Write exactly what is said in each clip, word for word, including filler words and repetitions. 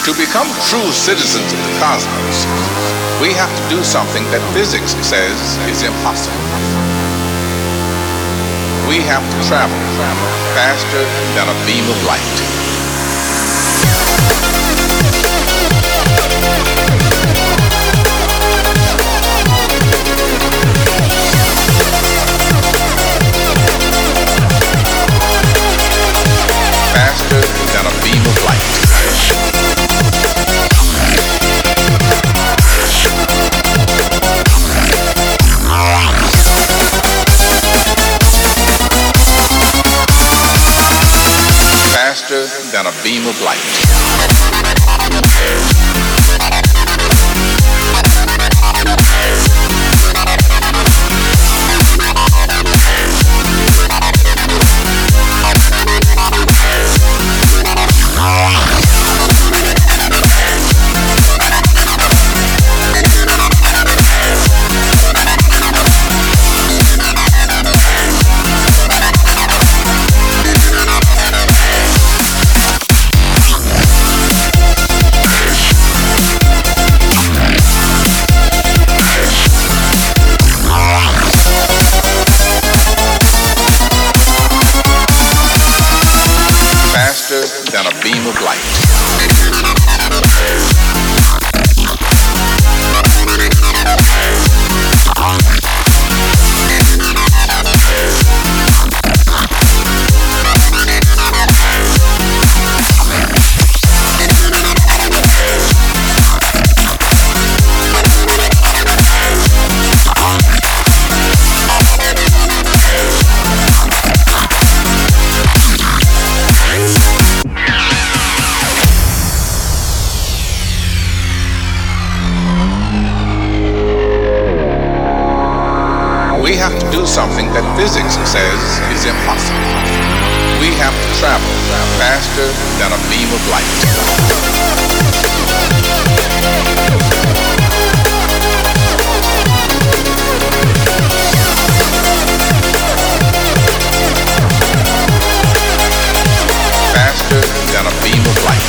To become true citizens of the cosmos, we have to do something that physics says is impossible. We have to travel faster than a beam of light. Faster than a beam of light. Faster than a beam of light. Than a beam of light. We have to do something that physics says is impossible. We have to travel faster than a beam of light. Faster than a beam of light.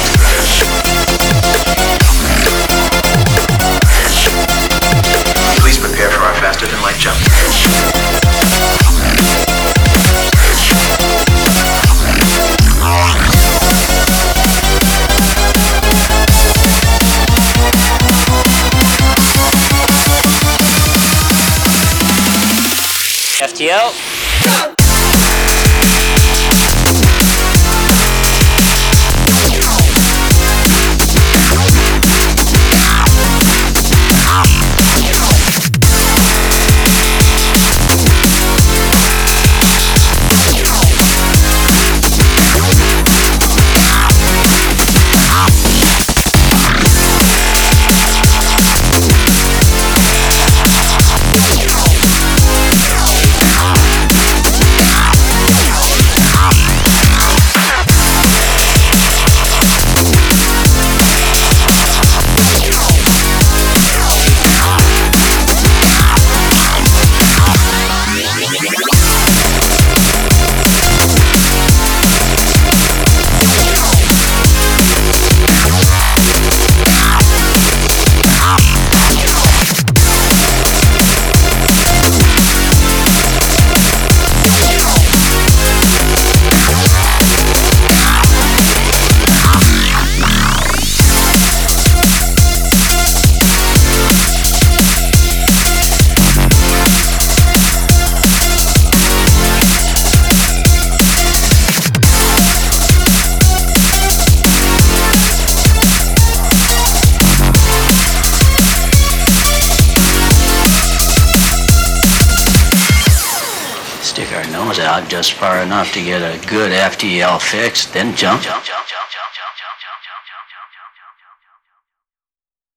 Please prepare for our faster than light jump. F T L. Stick our nose out just far enough to get a good F T L fix, then jump. jump, jump, jump, jump, jump, jump, jump, jump, jump, jump, jump, jump, jump.